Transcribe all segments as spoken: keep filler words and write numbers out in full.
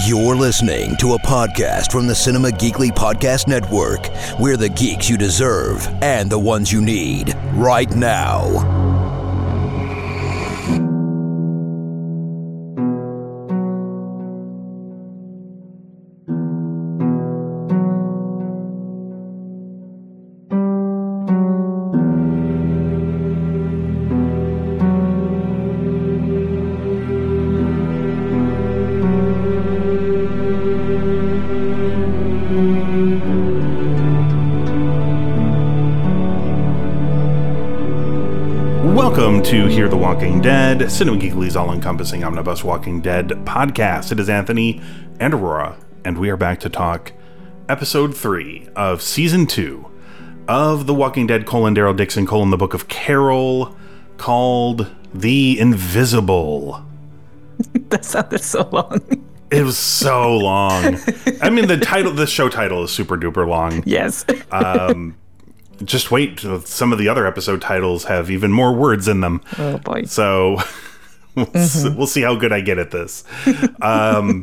You're listening to a podcast from the Cinema Geekly Podcast Network. We're the geeks you deserve and the ones you need right now. Welcome to Hear the Walking Dead, Cinema Geekly's all-encompassing omnibus Walking Dead podcast. It is Anthony and Aurora, and we are back to talk episode three of season two of The Walking Dead, colon Daryl Dixon, colon the Book of Carol, called The Invisible. That sounded so long. It was so long. I mean, the title, the show title is super duper long. Yes. um, Just wait, some of the other episode titles have even more words in them. Oh, boy. So we'll, mm-hmm. see, we'll see how good I get at this. Um,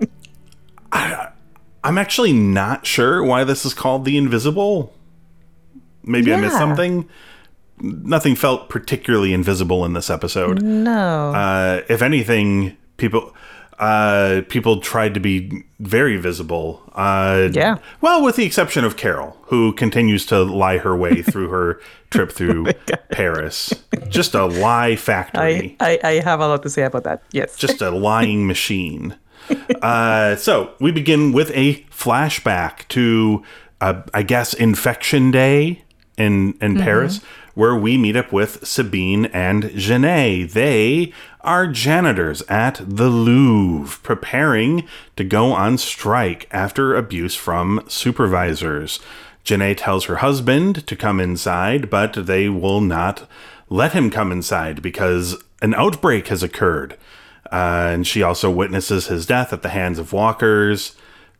I, I'm actually not sure why this is called The Invisible. Maybe yeah. I missed something. Nothing felt particularly invisible in this episode. No. Uh, if anything, people... Uh, people tried to be very visible. Uh, yeah. Well, with the exception of Carol, who continues to lie her way through her trip through oh Paris. Just a lie factory. I, I, I have a lot to say about that. Yes. Just a lying machine. Uh, so we begin with a flashback to, uh, I guess, Infection Day in, in mm-hmm. Paris, where we meet up with Sabine and Janae. They are janitors at the Louvre, preparing to go on strike after abuse from supervisors. Janae tells her husband to come inside, but they will not let him come inside because an outbreak has occurred. Uh, and she also witnesses his death at the hands of walkers.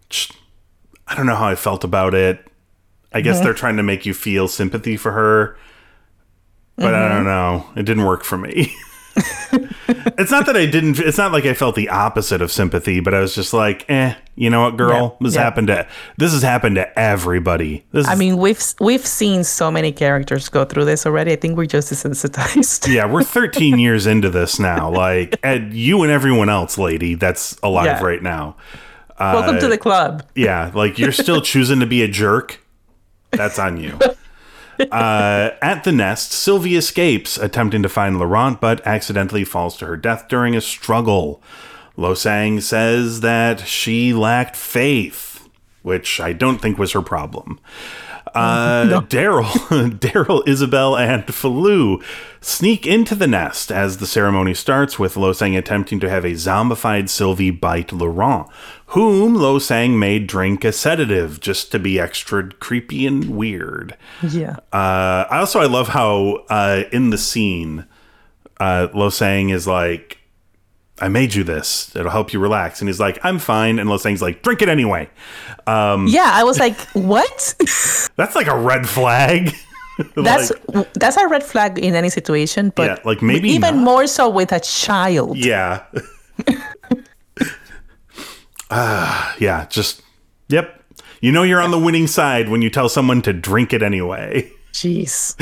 I don't know how I felt about it. I guess mm-hmm. they're trying to make you feel sympathy for her. But mm-hmm. I don't know. It didn't work for me. It's not that I didn't, it's not like I felt the opposite of sympathy, but I was just like, eh, you know what, girl? Yeah, this yeah. happened to, this has happened to everybody. This I is, mean, we've we've seen so many characters go through this already. I think we're just desensitized. Yeah, we're thirteen years into this now. Like, Ed, you and everyone else, lady, that's alive yeah. right now. Uh, Welcome to the club. Yeah, like you're still choosing to be a jerk. That's on you. Uh, at the nest, Sylvie escapes, attempting to find Laurent, but accidentally falls to her death during a struggle. Losang says that she lacked faith, which I don't think was her problem. Uh, no. Daryl, Daryl, Isabel, and Falou sneak into the nest as the ceremony starts, with Losang attempting to have a zombified Sylvie bite Laurent, whom Losang made drink a sedative just to be extra creepy and weird. Yeah. Uh, I also, I love how uh, in the scene, uh, Losang is like, I made you this. It'll help you relax. And he's like, I'm fine. And Losang's like, drink it anyway. Um, yeah, I was like, what? That's like a red flag. That's like, that's a red flag in any situation, but yeah, like maybe even not. more so with a child. Yeah. uh, yeah, just, yep. You know you're on the winning side when you tell someone to drink it anyway. Jeez.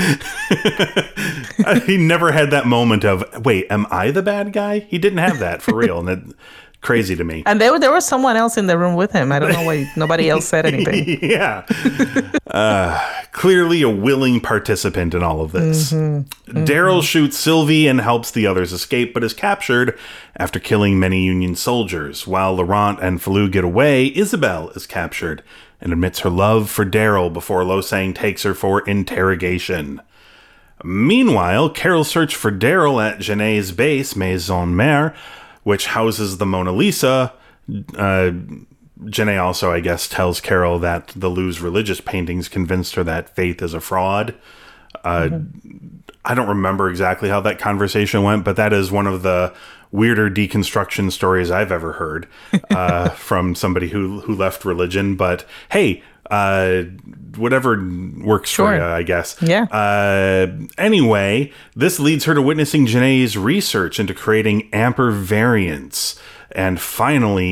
He never had that moment of, wait, am I the bad guy? He didn't have that for real. And it, crazy to me. And there, there was someone else in the room with him. I don't know why nobody else said anything. Yeah. Uh, clearly a willing participant in all of this. Mm-hmm. Daryl mm-hmm. shoots Sylvie and helps the others escape, but is captured after killing many Union soldiers. While Laurent and Falou get away, Isabel is captured and admits her love for Daryl before Losang takes her for interrogation. Meanwhile, Carol searches for Daryl at Janae's base, Maison Mère, which houses the Mona Lisa. Uh, Janae also, I guess, tells Carol that the Lou's religious paintings convinced her that faith is a fraud. Uh, mm-hmm. I don't remember exactly how that conversation went, but that is one of the weirder deconstruction stories I've ever heard uh, from somebody who who left religion. But hey, uh, whatever works sure. for you, I guess. Yeah. Uh, anyway, this leads her to witnessing Janae's research into creating Amper variants, and finally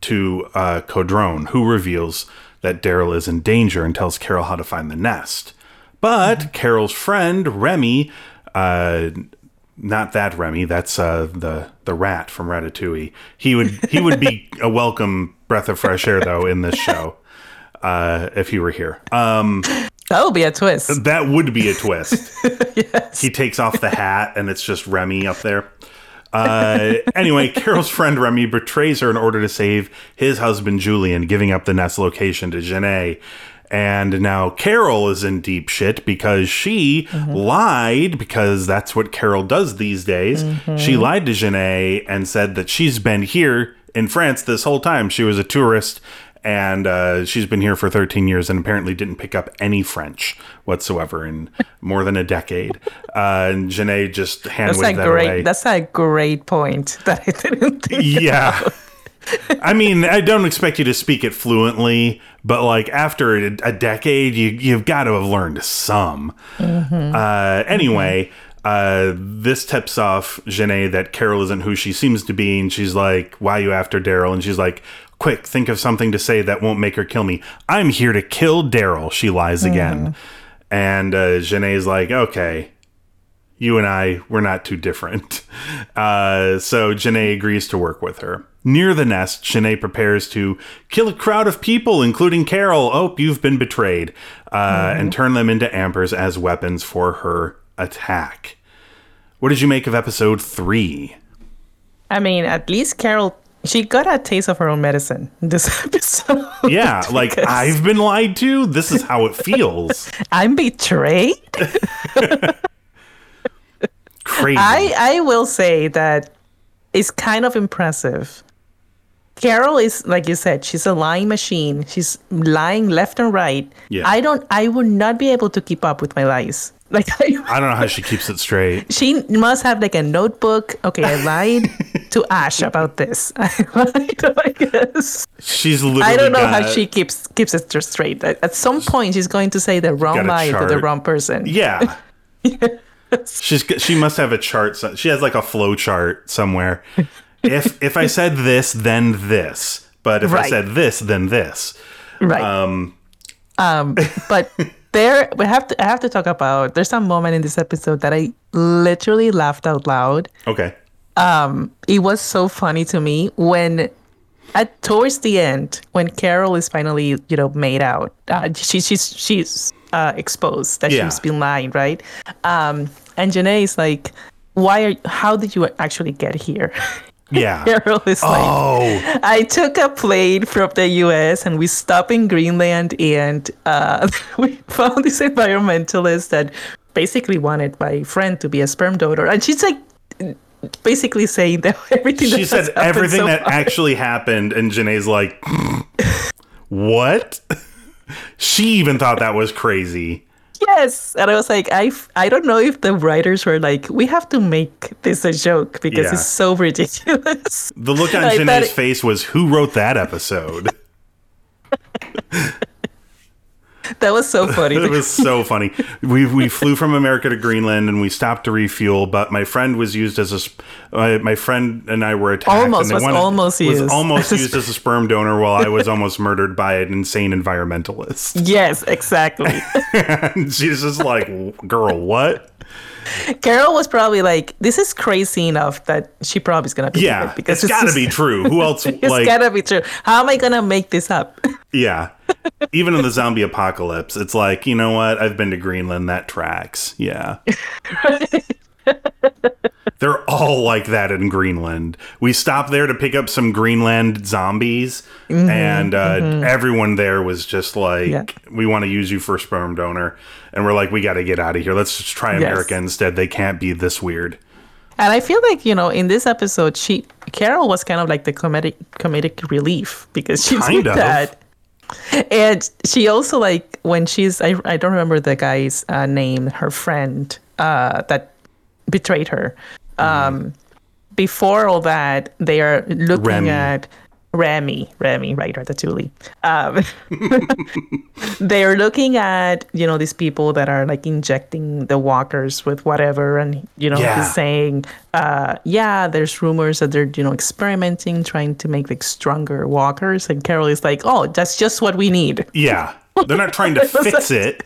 to uh, Caudron, who reveals that Daryl is in danger and tells Carol how to find the nest. But mm-hmm. Carol's friend, Remy, uh, not that Remy, that's uh, the the rat from Ratatouille. He would he would be a welcome breath of fresh air, though, in this show, uh, if he were here. Um, that would be a twist. That would be a twist. Yes. He takes off the hat, and it's just Remy up there. Uh, anyway, Carol's friend Remy betrays her in order to save his husband Julian, giving up the nest location to Janae. And now Carol is in deep shit because she mm-hmm. lied, because that's what Carol does these days. Mm-hmm. She lied to Janae and said that she's been here in France this whole time. She was a tourist, and uh, she's been here for thirteen years and apparently didn't pick up any French whatsoever in more than a decade. Uh, and Janae just hand waved that great, away. That's a great point that I didn't think Yeah. about. I mean, I don't expect you to speak it fluently, but like after a, a decade, you, you've got to have learned some. Mm-hmm. Uh, anyway, mm-hmm. uh, this tips off Janae that Carol isn't who she seems to be. And she's like, why are you after Daryl? And she's like, quick, think of something to say that won't make her kill me. I'm here to kill Daryl. She lies again. Mm-hmm. And uh, Janae's like, okay, you and I, we're not too different. Uh, so Janae agrees to work with her. Near the nest, Janae prepares to kill a crowd of people, including Carol. Oh, you've been betrayed. Uh, mm-hmm. And turn them into ampers as weapons for her attack. What did you make of episode three? I mean, at least Carol, she got a taste of her own medicine in this episode. Yeah, like, I've been lied to? This is how it feels. I'm betrayed? Crazy. I, I will say that it's kind of impressive. Carol is, like you said, she's a lying machine. She's lying left and right. Yeah. I don't, I would not be able to keep up with my lies. Like I, I don't know how she keeps it straight. She must have like a notebook. Okay, I lied to Ash about this. I lied, I guess. She's literally. I don't know got, how she keeps keeps it straight. At, at some point, she's going to say the wrong lie to the wrong person. Yeah. Yes. She's she must have a chart. She has like a flow chart somewhere. If if I said this, then this. But if right. I said this, then this. Right. Um. Um. But. There, we have to. I have to talk about. There's some moment in this episode that I literally laughed out loud. Okay. Um, it was so funny to me when, at towards the end, when Carol is finally, you know, made out. Uh, she, she's she's uh, exposed that yeah. she's been lying, right? Um, and Janae is like, "Why are? How did you actually get here?" Yeah. Carol is like, oh. I took a plane from the U S and we stopped in Greenland and uh, we found this environmentalist that basically wanted my friend to be a sperm donor. And she's like, basically saying that everything she that said everything so that far. actually happened. And Janae's like, what? She even thought that was crazy. Yes. And I was like, I, I don't know if the writers were like, we have to make this a joke because yeah. it's so ridiculous. The look on Janae's it, face was, who wrote that episode? That was so funny. It was so funny. We we flew from America to Greenland and we stopped to refuel, but my friend was used as a uh, my friend and I were attacked. Almost and was wanted, almost was used. almost used as a sperm donor while I was almost murdered by an insane environmentalist. Yes, exactly. And she's just like, girl, what? Carol was probably like, this is crazy enough that she probably is gonna be yeah, it because it's, it's gotta just, be true. Who else? It's like, gotta be true. How am I gonna make this up? Yeah. Even in the zombie apocalypse, it's like, you know what? I've been to Greenland. That tracks. Yeah. They're all like that in Greenland. We stopped there to pick up some Greenland zombies, mm-hmm, and uh, mm-hmm. everyone there was just like, yeah. we want to use you for a sperm donor. And we're like, we got to get out of here. Let's just try America yes. instead. They can't be this weird. And I feel like, you know, in this episode, she Carol was kind of like the comedic comedic relief because she's kind of that. And she also, like, when she's, I, I don't remember the guy's uh, name, her friend uh, that betrayed her. Um, mm. Before all that, they are looking Remy. at, Remy, Remy, right, Ratatouille. Um, they're looking at, you know, these people that are like injecting the walkers with whatever. And, you know, Yeah. he's saying, uh, yeah, there's rumors that they're, you know, experimenting, trying to make like stronger walkers. And Carol is like, oh, that's just what we need. Yeah. They're not trying to fix it.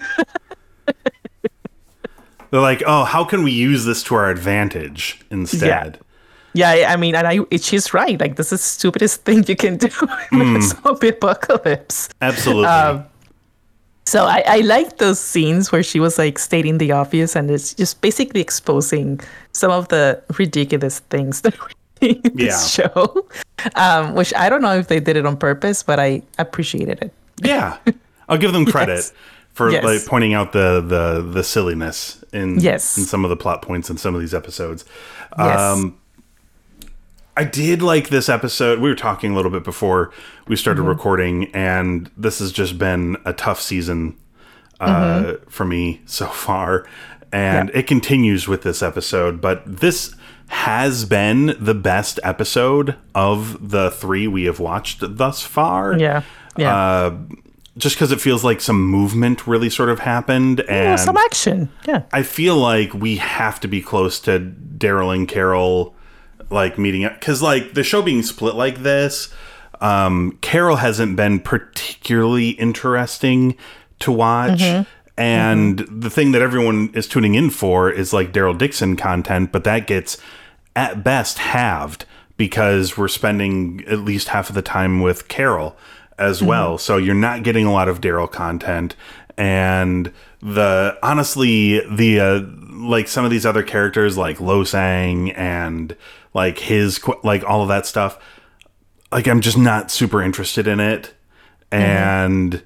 They're like, oh, how can we use this to our advantage instead? Yeah. Yeah, I mean, and I, she's right. Like, this is the stupidest thing you can do in Mm. a zombie apocalypse. Absolutely. Um, so I, I like those scenes where she was like stating the obvious, and it's just basically exposing some of the ridiculous things that we see in this Yeah. show. Um, which I don't know if they did it on purpose, but I appreciated it. Yeah. I'll give them credit Yes. for Yes. like pointing out the, the, the silliness in, Yes. in some of the plot points in some of these episodes. Yes. Um, I did like this episode. We were talking a little bit before we started Mm-hmm. recording, and this has just been a tough season uh, Mm-hmm. for me so far. And Yeah. it continues with this episode, but this has been the best episode of the three we have watched thus far. Yeah. Yeah. Uh, just because it feels like some movement really sort of happened. And Well, some action. Yeah. I feel like we have to be close to Daryl and Carol, like, meeting up. Because, like, the show being split like this, um, Carol hasn't been particularly interesting to watch. And the thing that everyone is tuning in for is, like, Daryl Dixon content, but that gets, at best, halved because we're spending at least half of the time with Carol as well. So you're not getting a lot of Daryl content. And the honestly, the uh, like some of these other characters like Losang and like his qu- like all of that stuff, like I'm just not super interested in it. And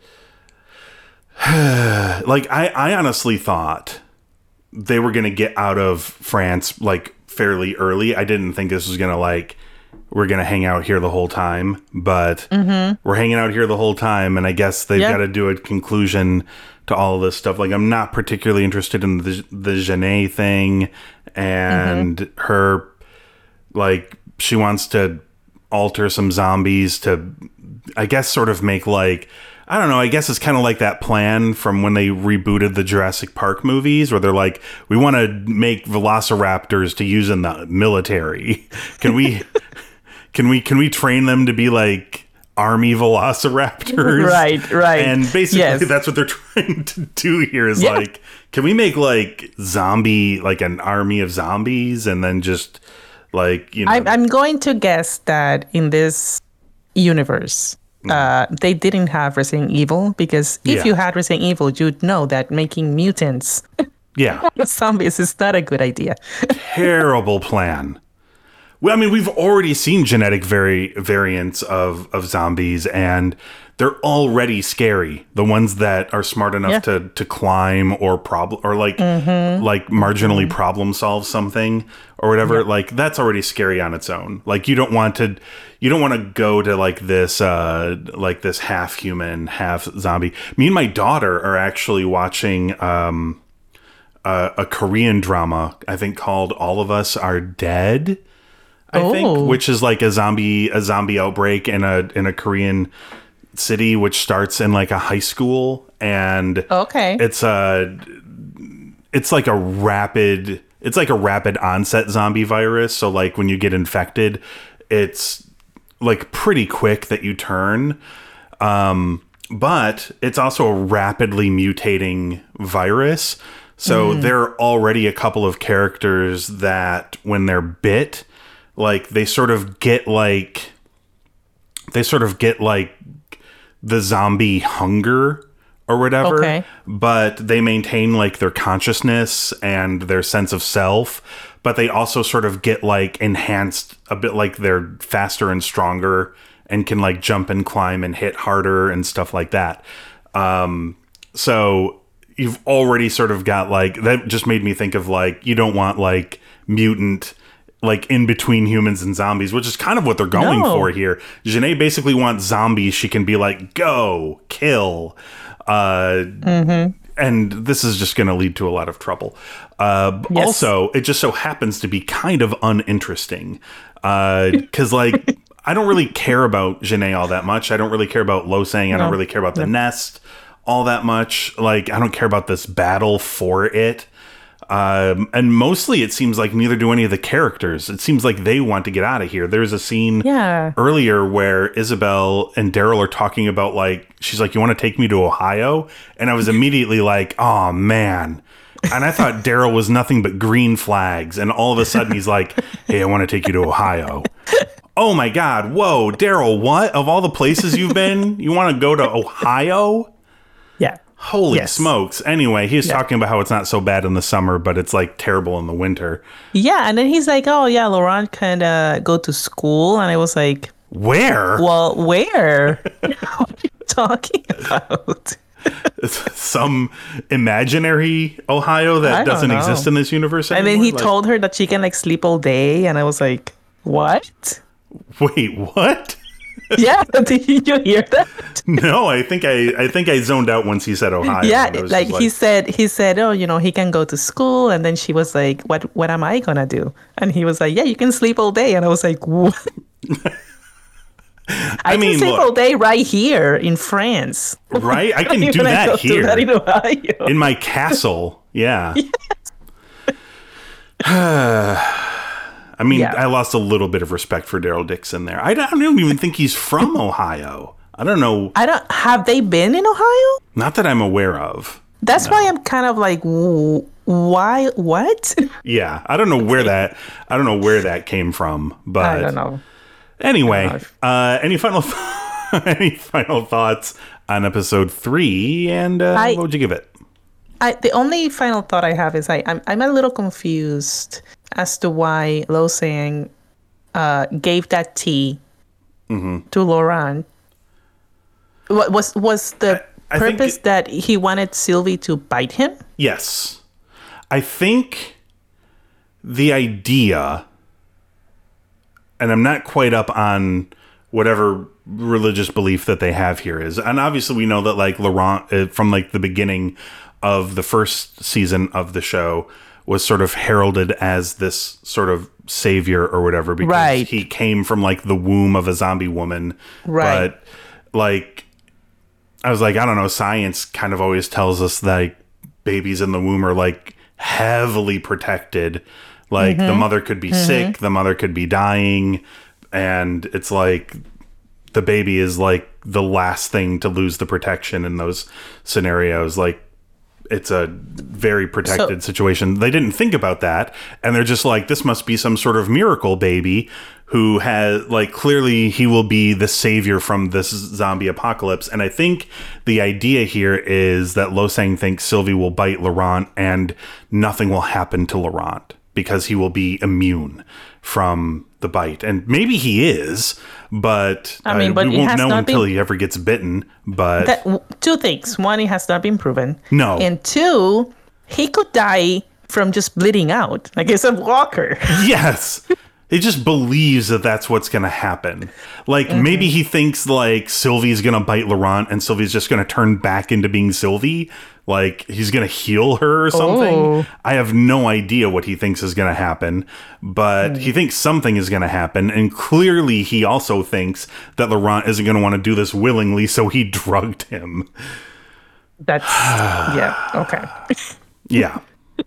like I, I honestly thought they were gonna get out of France like fairly early. I didn't think this was gonna like we're gonna hang out here the whole time, but we're hanging out here the whole time, and I guess they've Yeah. got to do a conclusion to all of this stuff. Like I'm not particularly interested in the the Janae thing, and her like she wants to alter some zombies to, I guess, sort of make like. I don't know, I guess it's kind of like that plan from when they rebooted the Jurassic Park movies where they're like, we want to make velociraptors to use in the military. Can we can we can we train them to be like army velociraptors? Right, right. And basically Yes. that's what they're trying to do here is Yeah. like, can we make like zombie like an army of zombies and then just like, you know, I'm, I'm going to guess that in this universe, uh, they didn't have Resident Evil, because if Yeah. you had Resident Evil, you'd know that making mutants yeah. zombies is not a good idea. Terrible plan. Well, I mean, we've already seen genetic vari- variants of, of zombies, and they're already scary. The ones that are smart enough Yeah. to, to climb or problem or like like marginally problem solve something or whatever. Like that's already scary on its own. Like you don't want to you don't want to go to like this uh, like this half human, half zombie. Me and my daughter are actually watching. Um, Uh, a Korean drama, I think called All of Us Are Dead, I Oh. think, which is like a zombie a zombie outbreak in a in a Korean city, which starts in like a high school, and Okay. it's a it's like a rapid it's like a rapid onset zombie virus. So like when you get infected, it's like pretty quick that you turn. Um, but it's also a rapidly mutating virus. So there are already a couple of characters that when they're bit, like they sort of get like they sort of get like the zombie hunger or whatever, Okay. but they maintain like their consciousness and their sense of self, but they also sort of get like enhanced a bit, like they're faster and stronger and can like jump and climb and hit harder and stuff like that. Um, so you've already sort of got like, that just made me think of like, you don't want like mutant, like in between humans and zombies, which is kind of what they're going No. for here. Janae basically wants zombies. She can be like, go, kill. Uh, And this is just going to lead to a lot of trouble. Uh, b- Yes. Also, it just so happens to be kind of uninteresting. Because, like, I don't really care about Janae all that much. I don't really care about Lo Sang. I No. don't really care about the No. nest all that much. Like, I don't care about this battle for it. Um, and mostly it seems like neither do any of the characters. It seems like they want to get out of here. There's a scene Yeah. earlier where Isabel and Daryl are talking about, like, she's like, you want to take me to Ohio? And I was immediately like, oh, man. And I thought Daryl was nothing but green flags. And all of a sudden he's like, hey, I want to take you to Ohio. Oh, my God. Whoa, Daryl, what? Of all the places you've been, you want to go to Ohio? Yeah. Holy Yes. smokes. Anyway, he's Yeah. talking about how it's not so bad in the summer, but it's like terrible in the winter. Yeah. And then he's like, oh, yeah, Laurent can uh, go to school. And I was like, Where? well, where? What are you talking about? Some imaginary Ohio I that don't doesn't know. exist in this universe And anymore? then he Like, told her that she can like sleep all day. And I was like, what? wait, what? Yeah. Did you hear that? No, I think I I think I zoned out once he said Ohio. Yeah, and I was like just he said, he said, oh, you know, he can go to school, and then she was like, what, what am I gonna do? And he was like, yeah, you can sleep all day, and I was like, what? I, mean, can sleep look. all day right here in France, Right? I don't can do even that go here. Do that in Ohio. in my castle. Yeah. I mean, Yeah. I lost a little bit of respect for Daryl Dixon there. I don't, I don't even think he's from Ohio. I don't know. I don't. Have they been in Ohio? Not that I'm aware of. That's why I'm kind of like, w- why? What? Yeah, I don't know where that. I don't know where that came from. But I don't know. anyway, I don't know if- uh, any final any final thoughts on episode three? And uh, I- what would you give it? I, the only final thought I have is I, I'm I'm a little confused as to why Lo Sang uh, gave that tea Mm-hmm. to Laurent. What was was the I- I think purpose it- that he wanted Sylvie to bite him? Yes, I think the idea, and I'm not quite up on whatever religious belief that they have here is, and obviously we know that like Laurent uh, from like the beginning of the first season of the show was sort of heralded as this sort of savior or whatever because Right. he came from like the womb of a zombie woman. Right. But like I was like, I don't know, science kind of always tells us that like, babies in the womb are like heavily protected. Like the mother could be sick, the mother could be dying, and it's like the baby is like the last thing to lose the protection in those scenarios. Like it's a very protected So- situation. They didn't think about that, and they're just like, this must be some sort of miracle baby who has like clearly he will be the savior from this zombie apocalypse. And I think the idea here is that Lo Sang thinks Sylvie will bite Laurent and nothing will happen to Laurent because he will be immune from the bite. And maybe he is, but I mean, uh, but we it won't has know not until been- he ever gets bitten. But That, w- two things. One, it has not been proven. No. And two, he could die from just bleeding out. Like it's a walker. yes, he just believes that that's what's going to happen. Like Mm-hmm. maybe he thinks like Sylvie's going to bite Laurent and Sylvie's just going to turn back into being Sylvie. Like he's going to heal her or something. Oh. I have no idea what he thinks is going to happen, but Mm. he thinks something is going to happen. And clearly he also thinks that Laurent isn't going to want to do this willingly. So he drugged him. That's yeah. Okay. Yeah.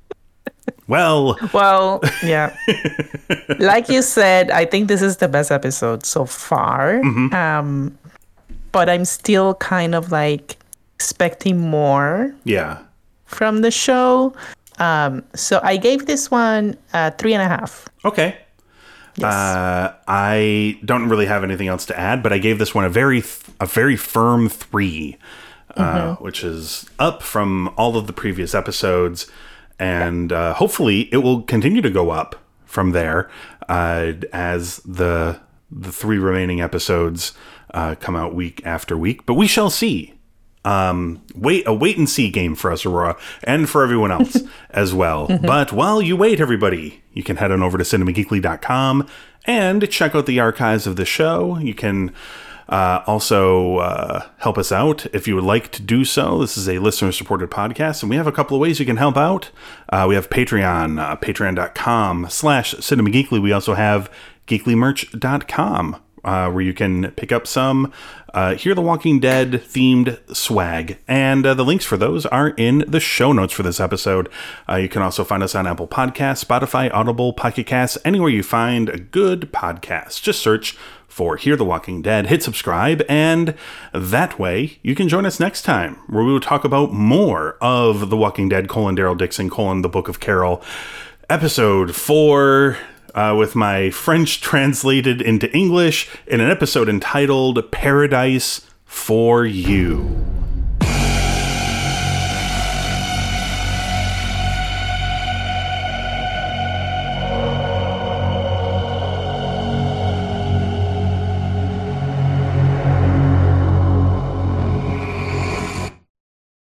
Well, Well, yeah. Like you said, I think this is the best episode so far. Mm-hmm. Um, but I'm still kind of like expecting more yeah. from the show. Um, so I gave this one uh, three and a half. Okay. Yes. Uh, I don't really have anything else to add, but I gave this one a very, th- a very firm three, uh, which is up from all of the previous episodes, and uh, hopefully it will continue to go up from there uh, as the the three remaining episodes uh, come out week after week. But we shall see. Um, wait, a wait and see game for us, Aurora, and for everyone else as well. But while you wait, everybody, you can head on over to cinema geekly dot com and check out the archives of the show. You can uh, also uh, help us out if you would like to do so. This is a listener-supported podcast, and we have a couple of ways you can help out. Uh, we have Patreon, uh, patreon dot com slash cinema geekly. We also have geekly merch dot com. uh, where you can pick up some uh, Hear the Walking Dead themed swag. And uh, the links for those are in the show notes for this episode. Uh, you can also find us on Apple Podcasts, Spotify, Audible, Pocket Casts, anywhere you find a good podcast. Just search for Hear the Walking Dead, hit subscribe, and that way you can join us next time, where we will talk about more of The Walking Dead, colon Daryl Dixon, colon The Book of Carol, episode four, uh, with my French translated into English in an episode entitled Paradise for You.